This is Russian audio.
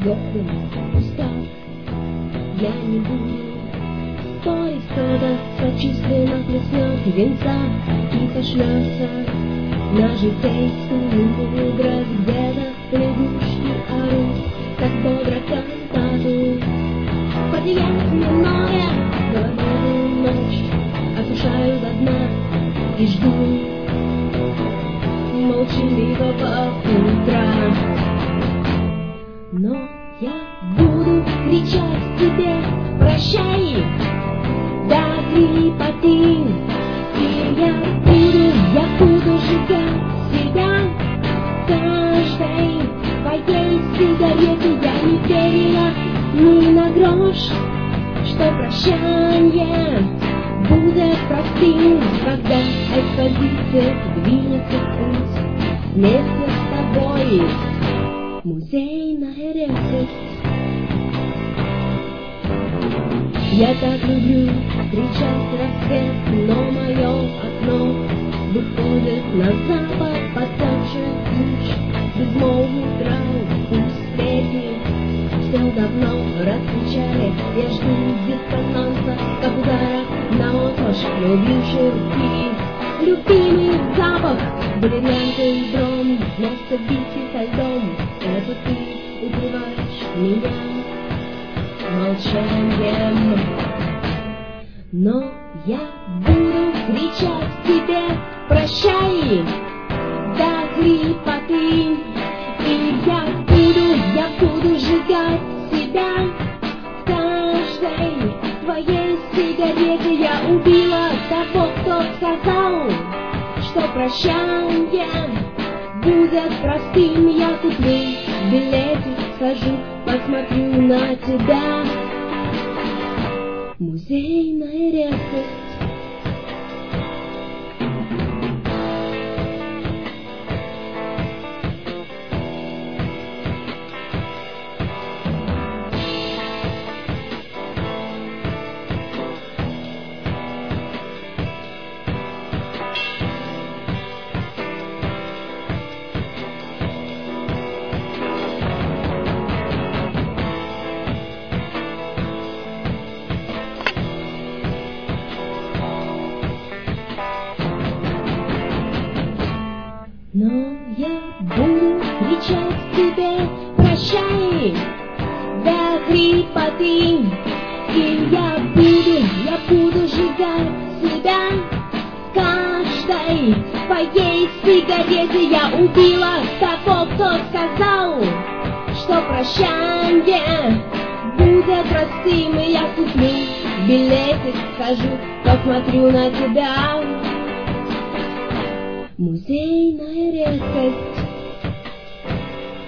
Гоблин устал, я не буду спорить, кто-то сочисленно плеснет венца и пошлется на житейскую мудрость. Где-то лягушки орут, как бодро кантату. Подъезд немного, голодную ночь осушаю до дна и жду молчаливого утра. Но я буду кричать тебе прощай до хрипоты, и я буду сжигать себя каждой твоей сигареты. Я не верила ни на грош, что прощание будет простым, когда экспозиция двинется в путь вместе с тобой. Музейная резкость. Я так люблю встречать рассвет, но мое окно выходит на запад, потекший ключ, безмолвный траур, пусть летний. Все давно раскричали, я жду диссонанса, как удара наотмашь любившей руки. Любимый запах бриллиантовый дром, вместо битки со льдом. Это ты укрываешь меня молчанием. Но я буду кричать тебе прощай до хрипоты, и я буду сжигать себя каждой твоей сигареты. Я убила того, кто сказал, что прощание будет простым. Я куплю билетик, схожу, посмотрю на тебя. Музейная резкость. Но я буду кричать тебе прощай до хрипоты, и я буду сжигать себя каждой твоей сигареты. Я убила того, кто сказал, что прощание будет простым, и я куплю билетик, схожу, посмотрю на тебя. Музейная резкость.